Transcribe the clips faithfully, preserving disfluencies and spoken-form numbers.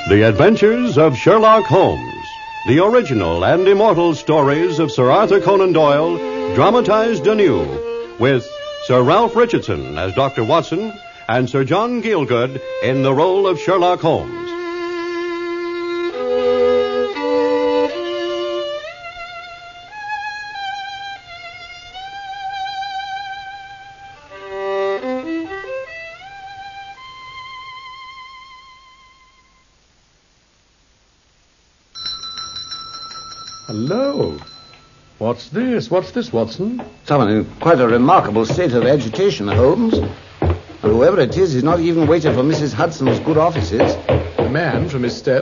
The Adventures of Sherlock Holmes. The original and immortal stories of Sir Arthur Conan Doyle, dramatized anew, with Sir Ralph Richardson as Doctor Watson and Sir John Gielgud in the role of Sherlock Holmes. Hello. What's this? What's this, Watson? Someone in quite a remarkable state of agitation, Holmes. And whoever it is is not even waited for Missus Hudson's good offices. A man from his step.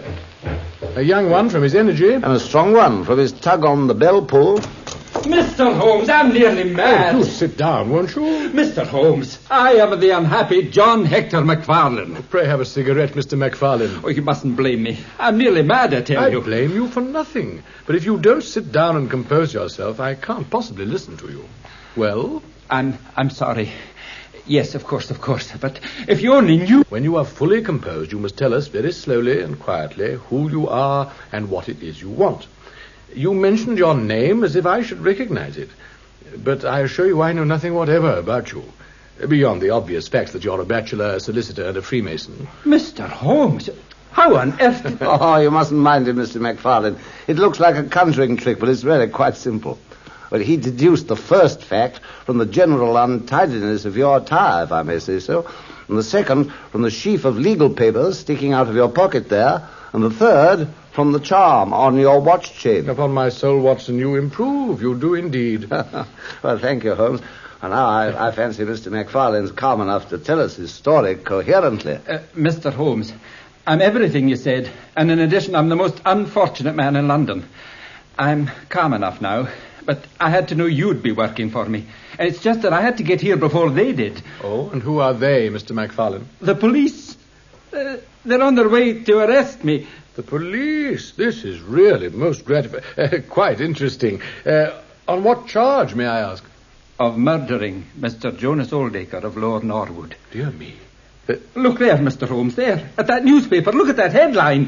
A young one from his energy. And a strong one from his tug on the bell pull. Mister Holmes, I'm nearly mad. Oh, do sit down, won't you? Mister Holmes, I am the unhappy John Hector McFarlane. Pray have a cigarette, Mister McFarlane. Oh, you mustn't blame me. I'm nearly mad, I tell I you. I blame you for nothing. But if you don't sit down and compose yourself, I can't possibly listen to you. Well? I'm, I'm sorry. Yes, of course, of course. But if you only knew... When you are fully composed, you must tell us very slowly and quietly who you are and what it is you want. You mentioned your name as if I should recognize it. But I assure you I know nothing whatever about you. Beyond the obvious facts that you're a bachelor, a solicitor, and a Freemason. Mister Holmes, how on earth... Oh, you mustn't mind him, Mister McFarlane. It looks like a conjuring trick, but it's really quite simple. But he deduced the first fact from the general untidiness of your tie, if I may say so, and the second from the sheaf of legal papers sticking out of your pocket there, and the third from the charm on your watch chain. Upon my soul, Watson, you improve. You do indeed. Well, thank you, Holmes. And now I, I fancy Mister McFarlane's calm enough to tell us his story coherently. Uh, Mister Holmes, I'm everything you said, and in addition, I'm the most unfortunate man in London. I'm calm enough now, but I had to know you'd be working for me. And it's just that I had to get here before they did. Oh, and who are they, Mister McFarlane? The police. Uh, they're on their way to arrest me. The police? This is really most gratifying. Uh, quite interesting. Uh, on what charge, may I ask? Of murdering Mister Jonas Oldacre of Lower Norwood. Dear me. Uh, look there, Mister Holmes, there. At that newspaper. Look at that headline.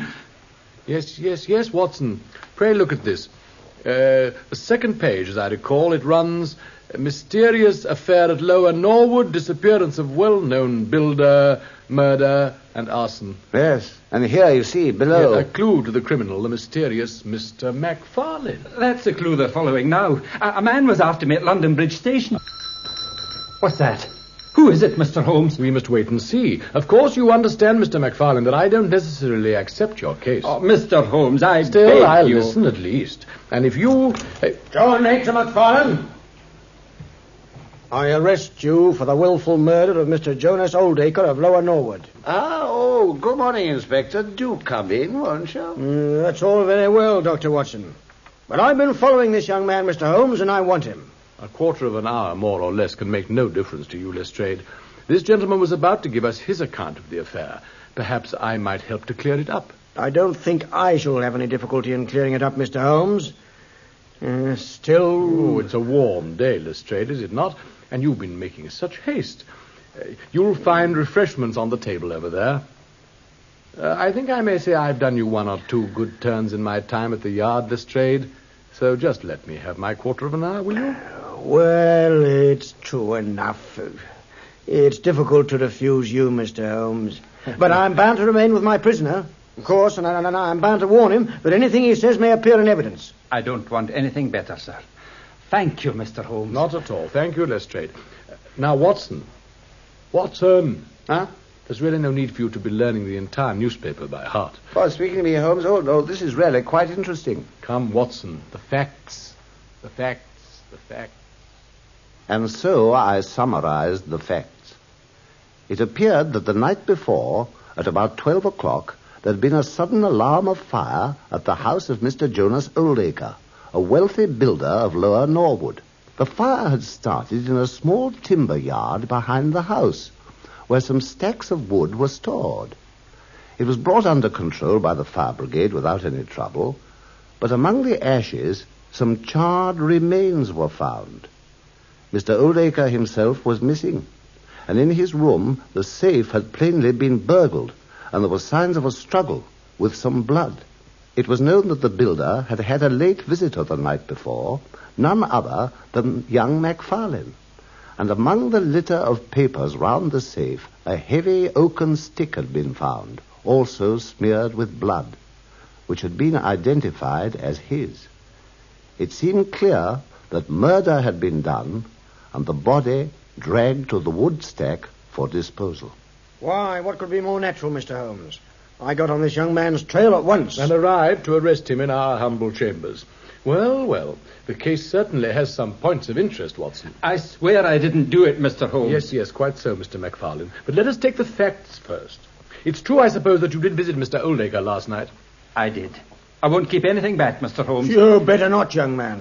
Yes, yes, yes, Watson. Pray look at this. Uh, the second page, as I recall, it runs... Mysterious affair at Lower Norwood, disappearance of well-known builder, murder, and arson. Yes, and here you see, below... Yeah, a clue to the criminal, the mysterious Mister McFarlane. That's the clue they're following now. A, a man was after me at London Bridge Station. What's that? Who is it, Mister Holmes? We must wait and see. Of course, you understand, Mister McFarlane, that I don't necessarily accept your case. Oh, Mister Holmes, I Still, beg I'll you. listen at least. And if you... Uh, John Hector McFarlane, I arrest you for the willful murder of Mister Jonas Oldacre of Lower Norwood. Ah, oh, good morning, Inspector. Do come in, won't you? Mm, that's all very well, Doctor Watson. But I've been following this young man, Mister Holmes, and I want him. A quarter of an hour, more or less, can make no difference to you, Lestrade. This gentleman was about to give us his account of the affair. Perhaps I might help to clear it up. I don't think I shall have any difficulty in clearing it up, Mister Holmes. Uh, still... Oh, it's a warm day, Lestrade, is it not? And you've been making such haste. Uh, you'll find refreshments on the table over there. Uh, I think I may say I've done you one or two good turns in my time at the yard, Lestrade. So just let me have my quarter of an hour, will you? Well, it's true enough. It's difficult to refuse you, Mister Holmes. But I'm bound to remain with my prisoner, of course, and, I, and I'm bound to warn him that anything he says may appear in evidence. I don't want anything better, sir. Thank you, Mister Holmes. Not at all. Thank you, Lestrade. Uh, now, Watson. Watson. Huh? There's really no need for you to be learning the entire newspaper by heart. Well, speaking to me, Holmes, oh, no, this is really quite interesting. Come, Watson. The facts. The facts. The facts. And so I summarized the facts. It appeared that the night before, at about twelve o'clock, there had been a sudden alarm of fire at the house of Mister Jonas Oldacre, a wealthy builder of Lower Norwood. The fire had started in a small timber yard behind the house, where some stacks of wood were stored. It was brought under control by the fire brigade without any trouble, but among the ashes, some charred remains were found. Mister Oldacre himself was missing, and in his room, the safe had plainly been burgled, and there were signs of a struggle with some blood. It was known that the builder had had a late visitor the night before, none other than young Macfarlane. And among the litter of papers round the safe, a heavy oaken stick had been found, also smeared with blood, which had been identified as his. It seemed clear that murder had been done and the body dragged to the wood stack for disposal. Why, what could be more natural, Mister Holmes? I got on this young man's trail at once. And arrived to arrest him in our humble chambers. Well, well, the case certainly has some points of interest, Watson. I swear I didn't do it, Mister Holmes. Yes, yes, quite so, Mister Macfarlane. But let us take the facts first. It's true, I suppose, that you did visit Mister Oldacre last night. I did. I won't keep anything back, Mister Holmes. You better not, young man.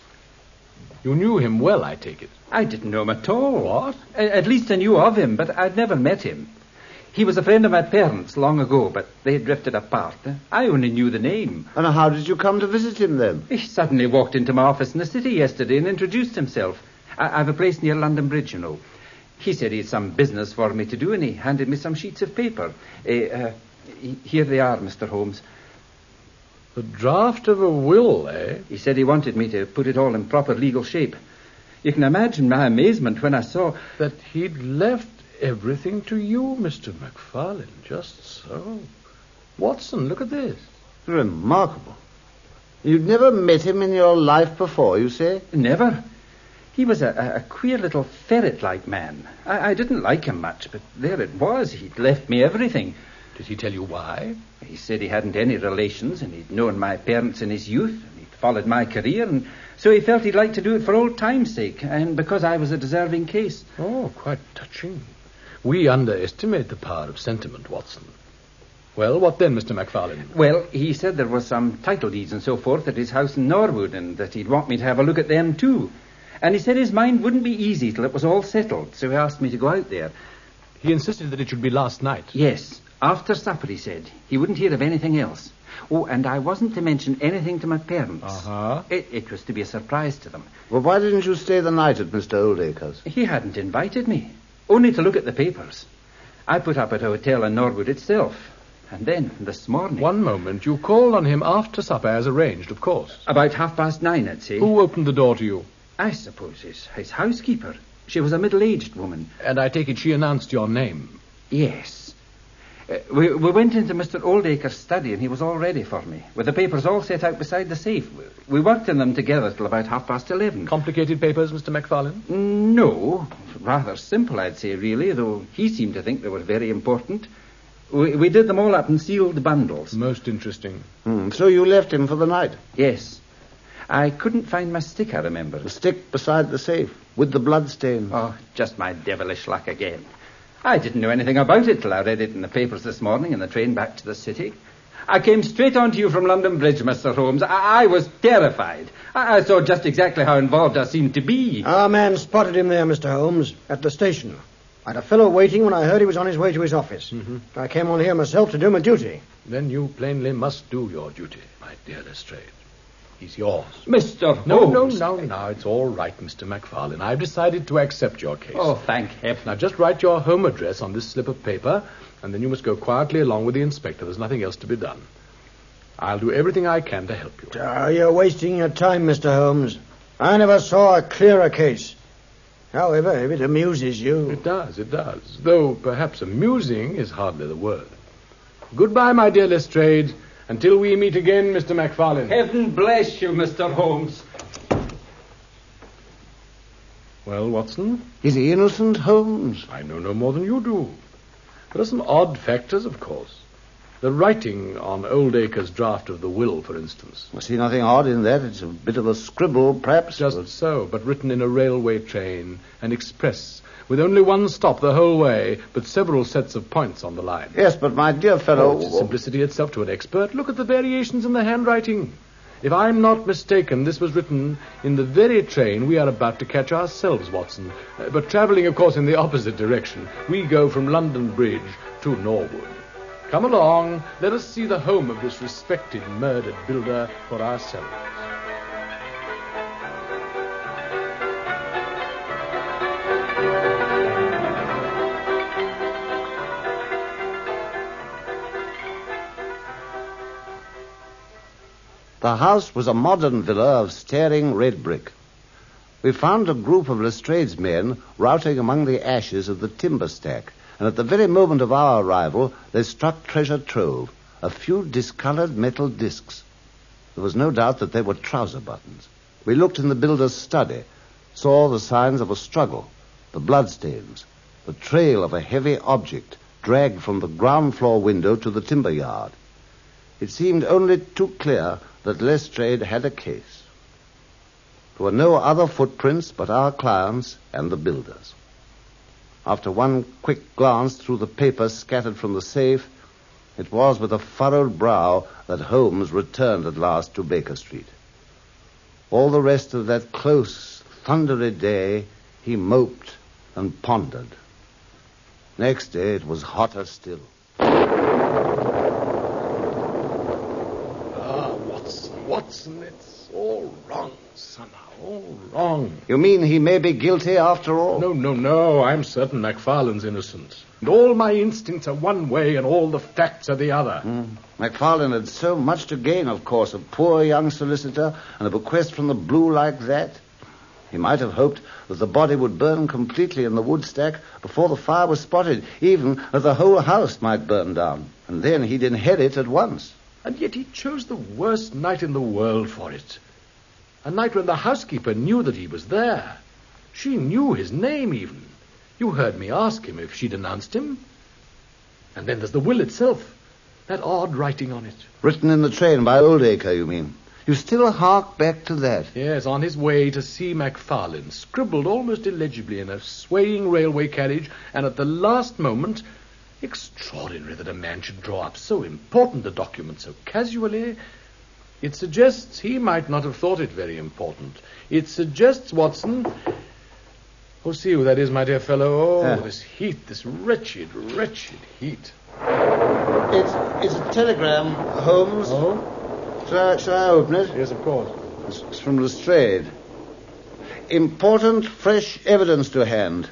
You knew him well, I take it. I didn't know him at all. What? A- At least I knew of him, but I'd never met him. He was a friend of my parents long ago, but they had drifted apart. I only knew the name. And how did you come to visit him then? He suddenly walked into my office in the city yesterday and introduced himself. I- I've a place near London Bridge, you know. He said he had some business for me to do, and he handed me some sheets of paper. Uh, uh, he- here they are, Mister Holmes. The draft of a will, eh? He said he wanted me to put it all in proper legal shape. You can imagine my amazement when I saw... That he'd left everything to you, Mister Macfarlane. Just so. Watson, look at this. Remarkable. You'd never met him in your life before, you say? Never. He was a, a queer little ferret-like man. I, I didn't like him much, but there it was. He'd left me everything. Did he tell you why? He said he hadn't any relations, and he'd known my parents in his youth, and he'd followed my career, and so he felt he'd like to do it for old time's sake, and because I was a deserving case. Oh, quite touching. We underestimate the power of sentiment, Watson. Well, what then, Mister Macfarlane? Well, he said there was some title deeds and so forth at his house in Norwood, and that he'd want me to have a look at them too. And he said his mind wouldn't be easy till it was all settled, so he asked me to go out there. He insisted that it should be last night. Yes, after supper, he said. He wouldn't hear of anything else. Oh, and I wasn't to mention anything to my parents. Uh-huh. It, it was to be a surprise to them. Well, why didn't you stay the night at Mister Oldacre's? He hadn't invited me, only to look at the papers. I put up at a hotel in Norwood itself. And then, this morning... One moment. You called on him after supper as arranged, of course. About half past nine, I'd say. Who opened the door to you? I suppose his, his housekeeper. She was a middle-aged woman. And I take it she announced your name. Yes. Uh, we, we went into Mister Oldacre's study, and he was all ready for me, with the papers all set out beside the safe. We worked in them together till about half past eleven. Complicated papers, Mister Macfarlane? No, rather simple, I'd say, really, though he seemed to think they were very important. We, we did them all up in sealed bundles. Most interesting. Hmm, so you left him for the night? Yes. I couldn't find my stick, I remember. The stick beside the safe, with the blood stain. Oh, just my devilish luck again. I didn't know anything about it till I read it in the papers this morning in the train back to the city. I came straight on to you from London Bridge, Mister Holmes. I, I was terrified. I, I saw just exactly how involved I seemed to be. Our man spotted him there, Mister Holmes, at the station. I had a fellow waiting when I heard he was on his way to his office. Mm-hmm. I came on here myself to do my duty. Then you plainly must do your duty, my dear Lestrade. He's yours. Mister No, Holmes. no, no, no. It's all right, Mister Macfarlane. I've decided to accept your case. Oh, thank heaven. Now, just write your home address on this slip of paper, and then you must go quietly along with the inspector. There's nothing else to be done. I'll do everything I can to help you. Uh, you're wasting your time, Mister Holmes. I never saw a clearer case. However, if it amuses you... It does, it does. Though perhaps amusing is hardly the word. Goodbye, my dear Lestrade. Until we meet again, Mister Macfarlane. Heaven bless you, Mister Holmes. Well, Watson? Is he innocent, Holmes? I know no more than you do. There are some odd factors, of course. The writing on Oldacre's draft of the will, for instance. I see nothing odd in that. It's a bit of a scribble, perhaps. Just but... so, but written in a railway train, an express, with only one stop the whole way, but several sets of points on the line. Yes, but my dear fellow... Oh, it's simplicity itself to an expert. Look at the variations in the handwriting. If I'm not mistaken, this was written in the very train we are about to catch ourselves, Watson. Uh, but travelling, of course, in the opposite direction. We go from London Bridge to Norwood. Come along, let us see the home of this respected murdered builder for ourselves. The house was a modern villa of staring red brick. We found a group of Lestrade's men routing among the ashes of the timber stack, and at the very moment of our arrival, they struck treasure trove, a few discolored metal discs. There was no doubt that they were trouser buttons. We looked in the builder's study, saw the signs of a struggle, the bloodstains, the trail of a heavy object dragged from the ground floor window to the timber yard. It seemed only too clear that Lestrade had a case. There were no other footprints but our clients and the builder's. After one quick glance through the papers scattered from the safe, it was with a furrowed brow that Holmes returned at last to Baker Street. All the rest of that close, thundery day, he moped and pondered. Next day, it was hotter still. Ah, Watson, Watson, it's all wrong somehow, all wrong. You mean he may be guilty after all? No, no, no, I'm certain MacFarlane's innocent. And all my instincts are one way and all the facts are the other. Mm. MacFarlane had so much to gain, of course, a poor young solicitor and a bequest from the Blue like that. He might have hoped that the body would burn completely in the wood stack before the fire was spotted, even that the whole house might burn down. And then he'd inherit at once. And yet he chose the worst night in the world for it. A night when the housekeeper knew that he was there. She knew his name, even. You heard me ask him if she'd announced him. And then there's the will itself. That odd writing on it. Written in the train by Oldacre, you mean? You still hark back to that? Yes, on his way to see MacFarlane, scribbled almost illegibly in a swaying railway carriage, and at the last moment... Extraordinary that a man should draw up so important a document so casually. It suggests he might not have thought it very important. It suggests, Watson... Oh, see who that is, my dear fellow. Oh, yeah. This heat, this wretched, wretched heat. It's, it's a telegram, Holmes. Oh? Shall I, shall I open it? Yes, of course. It's, it's from Lestrade. Important fresh evidence to hand.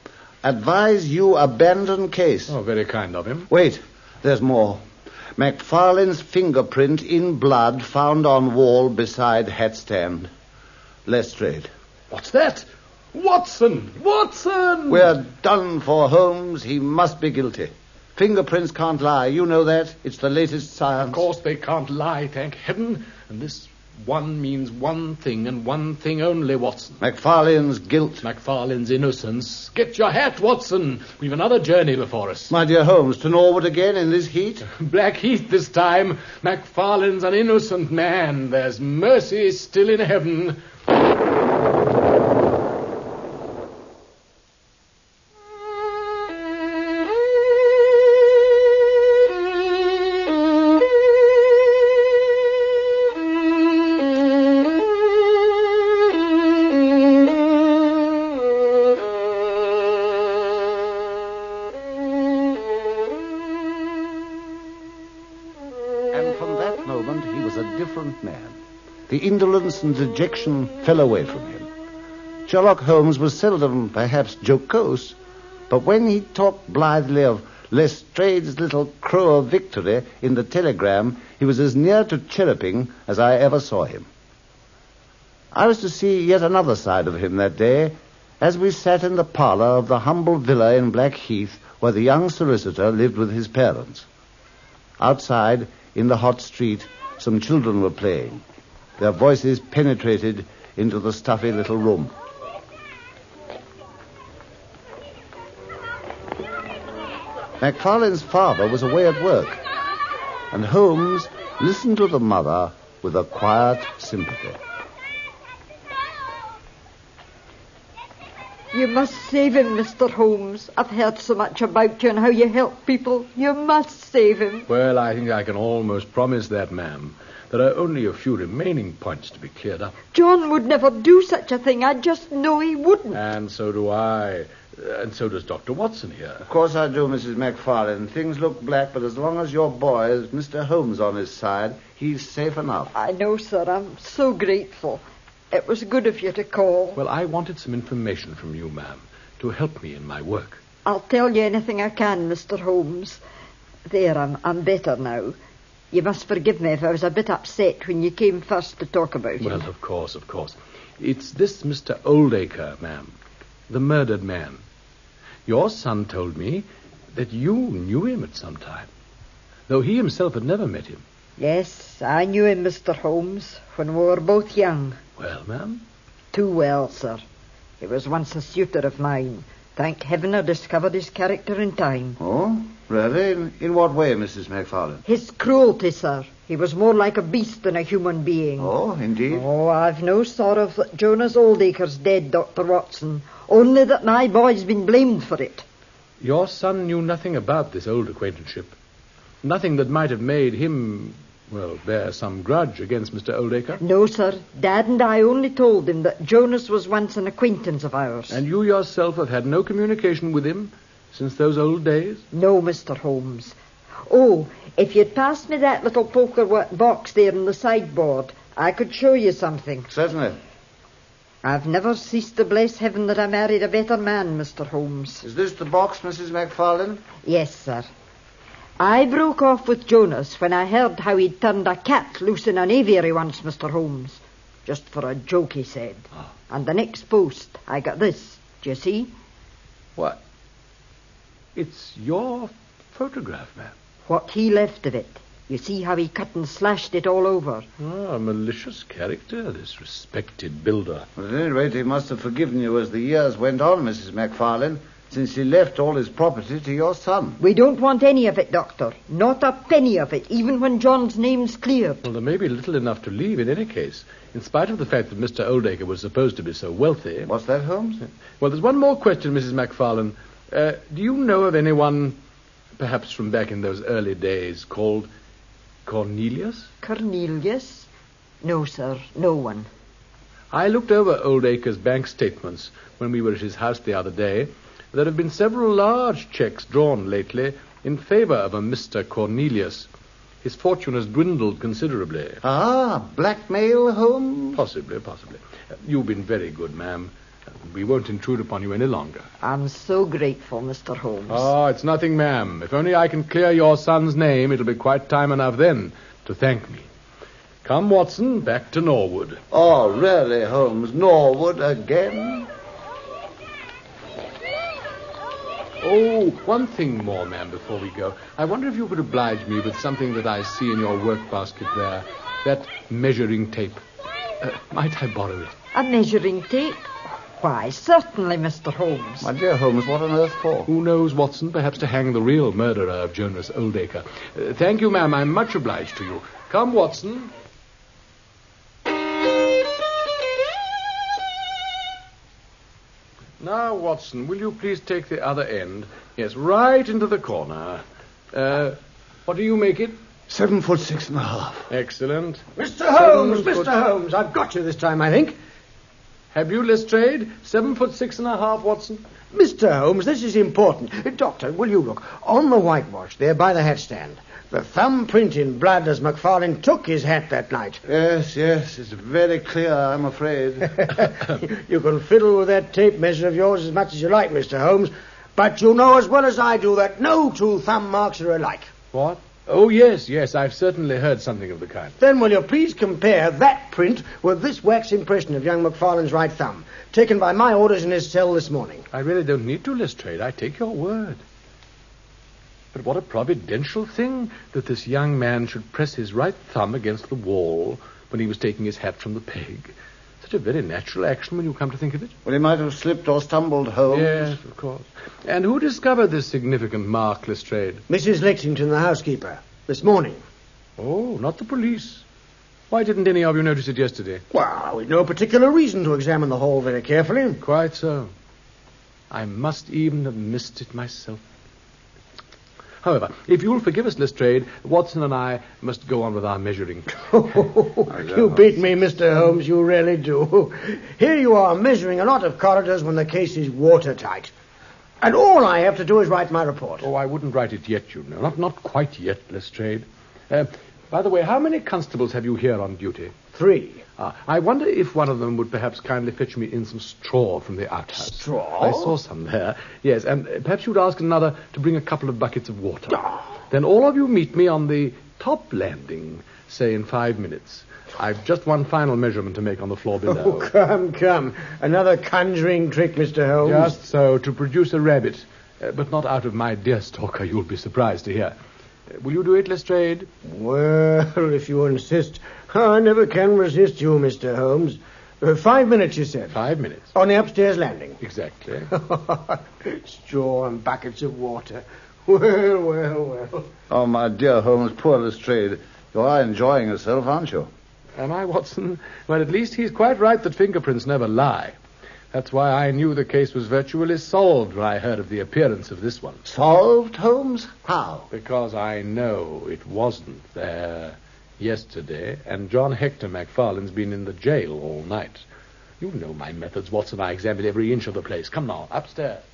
Advise you abandon case. Oh, very kind of him. Wait, there's more. MacFarlane's fingerprint in blood found on wall beside hat stand. Lestrade. What's that? Watson! Watson! We're done for, Holmes. He must be guilty. Fingerprints can't lie. You know that. It's the latest science. Of course they can't lie, thank heaven. And this one means one thing and one thing only, Watson. MacFarlane's guilt. MacFarlane's innocence. Get your hat, Watson. We've another journey before us. My dear Holmes, to Norwood again in this heat? Black heat this time. MacFarlane's an innocent man. There's mercy still in heaven. The indolence and dejection fell away from him. Sherlock Holmes was seldom, perhaps, jocose, but when he talked blithely of Lestrade's little crow of victory in the telegram, he was as near to chirruping as I ever saw him. I was to see yet another side of him that day as we sat in the parlour of the humble villa in Blackheath where the young solicitor lived with his parents. Outside, in the hot street, some children were playing. Their voices penetrated into the stuffy little room. MacFarlane's father was away at work, and Holmes listened to the mother with a quiet sympathy. You must save him, Mister Holmes. I've heard so much about you and how you help people. You must save him. Well, I think I can almost promise that, ma'am. There are only a few remaining points to be cleared up. John would never do such a thing. I just know he wouldn't. And so do I. And so does Doctor Watson here. Of course I do, Missus MacFarlane. Things look black, but as long as your boy has Mister Holmes on his side, he's safe enough. I know, sir. I'm so grateful. It was good of you to call. Well, I wanted some information from you, ma'am, to help me in my work. I'll tell you anything I can, Mister Holmes. There, I'm, I'm better now. You must forgive me if I was a bit upset when you came first to talk about him. Well, of course, of course. It's this Mister Oldacre, ma'am. The murdered man. Your son told me that you knew him at some time, though he himself had never met him. Yes, I knew him, Mister Holmes, when we were both young. Well, ma'am? Too well, sir. He was once a suitor of mine. Thank heaven I discovered his character in time. Oh, really? In, in what way, Missus MacFarlane? His cruelty, sir. He was more like a beast than a human being. Oh, indeed? Oh, I've no sorrow that Jonas Oldacre's dead, Doctor Watson. Only that my boy's been blamed for it. Your son knew nothing about this old acquaintanceship. Nothing that might have made him, well, bear some grudge against Mister Oldacre. No, sir. Dad and I only told him that Jonas was once an acquaintance of ours. And you yourself have had no communication with him since those old days? No, Mister Holmes. Oh, if you'd passed me that little poker box there in the sideboard, I could show you something. Certainly. I've never ceased to bless heaven that I married a better man, Mister Holmes. Is this the box, Missus MacFarlane? Yes, sir. I broke off with Jonas when I heard how he'd turned a cat loose in an aviary once, Mister Holmes. Just for a joke, he said. Oh. And the next post, I got this. Do you see? What? It's your photograph, ma'am. What he left of it. You see how he cut and slashed it all over. Oh, a malicious character, this respected builder. Well, at any rate, he must have forgiven you as the years went on, Missus MacFarlane, since he left all his property to your son. We don't want any of it, Doctor. Not a penny of it, even when John's name's cleared. Well, there may be little enough to leave in any case, in spite of the fact that Mister Oldacre was supposed to be so wealthy. What's that, Holmes? Well, there's one more question, Missus MacFarlane. Uh, do you know of anyone, perhaps from back in those early days, called Cornelius? Cornelius? No, sir, no one. I looked over Oldacre's bank statements when we were at his house the other day. There have been several large checks drawn lately in favor of a Mister Cornelius. His fortune has dwindled considerably. Ah, blackmail, Holmes? Possibly, possibly. Uh, you've been very good, ma'am. Uh, we won't intrude upon you any longer. I'm so grateful, Mister Holmes. Oh, it's nothing, ma'am. If only I can clear your son's name, it'll be quite time enough then to thank me. Come, Watson, back to Norwood. Oh, really, Holmes? Norwood again? Oh, one thing more, ma'am, before we go. I wonder if you could oblige me with something that I see in your work basket there. That measuring tape. Uh, might I borrow it? A measuring tape? Why, certainly, Mister Holmes. My dear Holmes, what on earth for? Who knows, Watson? Perhaps to hang the real murderer of Jonas Oldacre. Uh, thank you, ma'am. I'm much obliged to you. Come, Watson. Now, Watson, will you please take the other end? Yes, right into the corner. Uh, what do you make it? Seven foot six and a half. Excellent. Mister Holmes, Seven Mister foot... Holmes, I've got you this time, I think. Have you, Lestrade? Seven foot six and a half, Watson? Mister Holmes, this is important. Uh, Doctor, will you look? On the whitewash there by the hat stand, the thumbprint in blood as MacFarlane took his hat that night. Yes, yes, it's very clear, I'm afraid. You can fiddle with that tape measure of yours as much as you like, Mister Holmes, but you know as well as I do that no two thumb marks are alike. What? Oh, yes, yes, I've certainly heard something of the kind. Then will you please compare that print with this wax impression of young MacFarlane's right thumb, taken by my orders in his cell this morning? I really don't need to, Lestrade. I take your word. But what a providential thing that this young man should press his right thumb against the wall when he was taking his hat from the peg. Such a very natural action when you come to think of it. Well, he might have slipped or stumbled, Holmes. Yes, of course. And who discovered this significant mark, Lestrade? Missus Lexington, the housekeeper, this morning. Oh, not the police. Why didn't any of you notice it yesterday? Well, we'd no particular reason to examine the hall very carefully. Quite so. I must even have missed it myself. However, if you'll forgive us, Lestrade, Watson and I must go on with our measuring. You beat me, Mister Holmes, you really do. Here you are measuring a lot of corridors when the case is watertight. And all I have to do is write my report. Oh, I wouldn't write it yet, you know. Not not quite yet, Lestrade. Uh, by the way, how many constables have you here on duty? Three. Uh, I wonder if one of them would perhaps kindly fetch me in some straw from the outhouse. Straw? I saw some there. Yes, and uh, perhaps you'd ask another to bring a couple of buckets of water. Oh. Then all of you meet me on the top landing, say in five minutes. I've just one final measurement to make on the floor below. Oh, come, come. Another conjuring trick, Mister Holmes. Just so, to produce a rabbit. Uh, but not out of my deer stalker, you'll be surprised to hear. Uh, will you do it, Lestrade? Well, if you insist. I never can resist you, Mister Holmes. Uh, five minutes, you said. Five minutes. On the upstairs landing. Exactly. Straw and buckets of water. Well, well, well. Oh, my dear Holmes, poor Lestrade. You are enjoying yourself, aren't you? Am I, Watson? Well, at least he's quite right that fingerprints never lie. That's why I knew the case was virtually solved when I heard of the appearance of this one. Solved, Holmes? How? Because I know it wasn't there yesterday, and John Hector McFarlane's been in the jail all night. You know my methods, Watson. I examined every inch of the place. Come now, upstairs.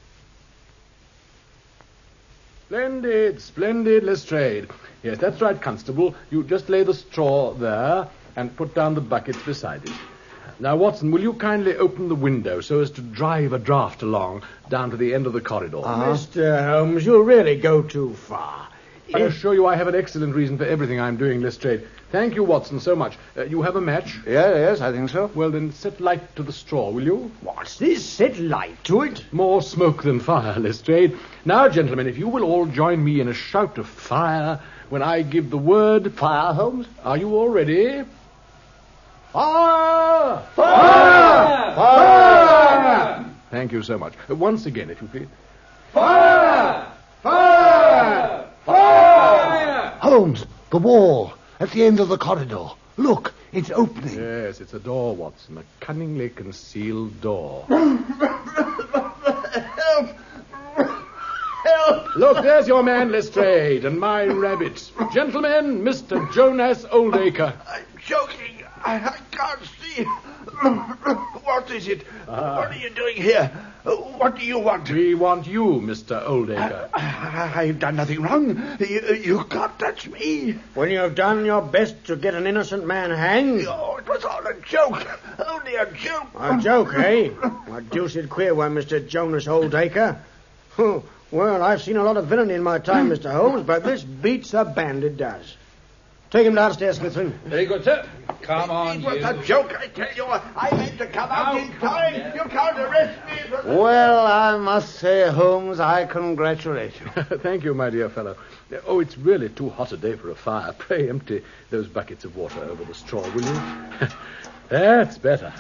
Splendid, splendid, Lestrade. Yes, that's right, Constable. You just lay the straw there and put down the buckets beside it. Now, Watson, will you kindly open the window so as to drive a draft along down to the end of the corridor? Uh-huh. Mister Holmes, you'll really go too far. I assure you I have an excellent reason for everything I'm doing, Lestrade. Thank you, Watson, so much. Uh, you have a match? Yeah, yes, I think so. Well, then set light to the straw, will you? What's this? Set light to it? More smoke than fire, Lestrade. Now, gentlemen, if you will all join me in a shout of fire when I give the word... Fire, Holmes? Are you all ready? Fire! Fire! Fire! Thank you so much. Uh, once again, if you please. Fire! Fire! Fire! Holmes, the wall at the end of the corridor. Look, it's opening. Yes, it's a door, Watson. A cunningly concealed door. Help! Help! Look, there's your man, Lestrade, and my rabbit. Gentlemen, Mister Jonas Oldacre. I'm choking. I, I can't see. What is it? Ah. What are you doing here? What do you want? We want you, Mister Oldacre. I, I've done nothing wrong. You, you can't touch me. When you've done your best to get an innocent man hanged. Oh, it was all a joke. Only a joke. A joke, eh? A deuced queer one, Mister Jonas Oldacre. Oh, well, I've seen a lot of villainy in my time, Mister Holmes, but this beats a band, it does. Take him downstairs, Smithson. Very good, sir. Come on, It was you. a joke, I tell you. I meant to come out in time. You can't arrest me. It was- Well, I must say, Holmes, I congratulate you. Thank you, my dear fellow. Oh, it's really too hot a day for a fire. Pray empty those buckets of water over the straw, will you? That's better.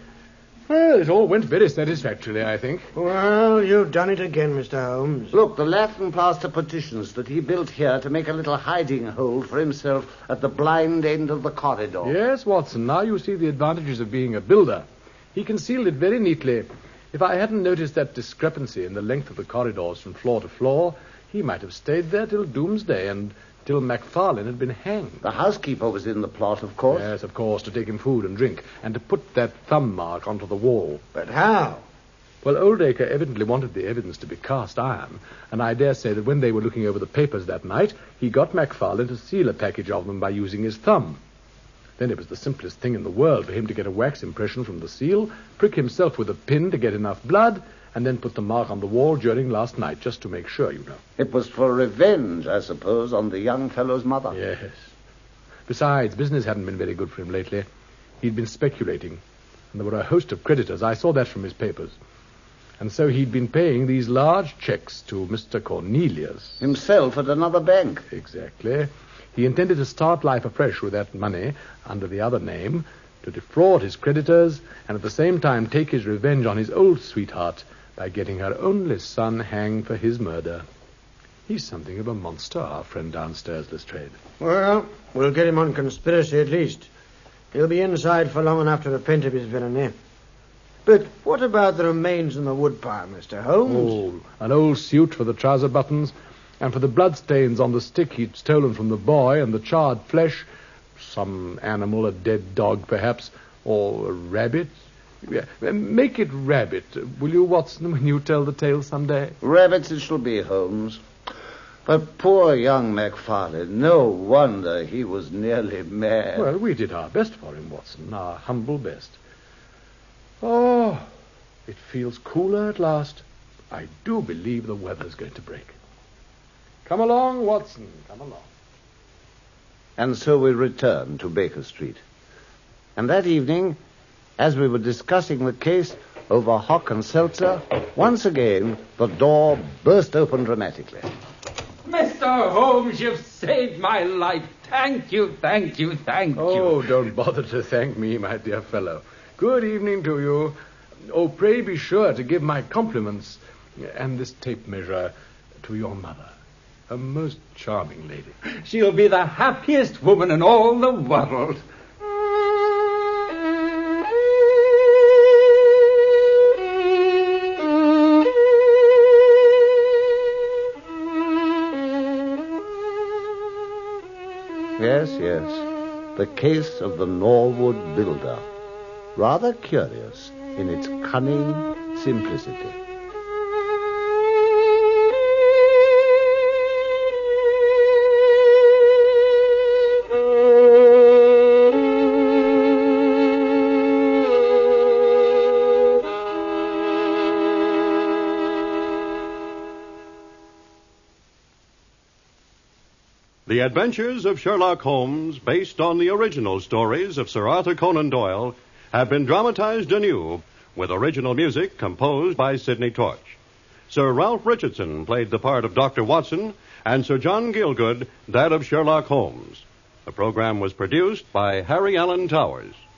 Well, it all went very satisfactorily, I think. Well, you've done it again, Mister Holmes. Look, the Latin plaster partitions that he built here to make a little hiding hole for himself at the blind end of the corridor. Yes, Watson, now you see the advantages of being a builder. He concealed it very neatly. If I hadn't noticed that discrepancy in the length of the corridors from floor to floor, he might have stayed there till doomsday and till McFarlane had been hanged. The housekeeper was in the plot, of course. Yes, of course, to take him food and drink, and to put that thumb mark onto the wall. But how? Well, Oldacre evidently wanted the evidence to be cast iron, and I dare say that when they were looking over the papers that night, he got McFarlane to seal a package of them by using his thumb. Then it was the simplest thing in the world for him to get a wax impression from the seal, prick himself with a pin to get enough blood, and then put the mark on the wall during last night, just to make sure, you know. It was for revenge, I suppose, on the young fellow's mother. Yes. Besides, business hadn't been very good for him lately. He'd been speculating, and there were a host of creditors. I saw that from his papers. And so he'd been paying these large checks to Mister Cornelius. Himself at another bank. Exactly. He intended to start life afresh with that money under the other name, to defraud his creditors, and at the same time take his revenge on his old sweetheart by getting her only son hanged for his murder. He's something of a monster, our friend downstairs, Lestrade. Well, we'll get him on conspiracy at least. He'll be inside for long enough to repent of his villainy. But what about the remains in the woodpile, Mister Holmes? Oh, an old suit for the trouser buttons, and for the bloodstains on the stick he'd stolen from the boy, and the charred flesh, some animal, a dead dog perhaps, or a rabbit. Yeah, make it rabbit, will you, Watson, when you tell the tale someday? Rabbits it shall be, Holmes. But poor young McFarlane, no wonder he was nearly mad. Well, we did our best for him, Watson, our humble best. Oh, it feels cooler at last. I do believe the weather's going to break. Come along, Watson, come along. And so we returned to Baker Street. And that evening, as we were discussing the case over hock and seltzer, once again the door burst open dramatically. Mister Holmes, you've saved my life. Thank you, thank you, thank you. Oh, don't bother to thank me, my dear fellow. Good evening to you. Oh, pray be sure to give my compliments and this tape measure to your mother. A most charming lady. She'll be the happiest woman in all the world. Yes, yes. The case of the Norwood builder. Rather curious in its cunning simplicity. The Adventures of Sherlock Holmes, based on the original stories of Sir Arthur Conan Doyle, have been dramatized anew with original music composed by Sidney Torch. Sir Ralph Richardson played the part of Doctor Watson, and Sir John Gielgud that of Sherlock Holmes. The program was produced by Harry Allen Towers.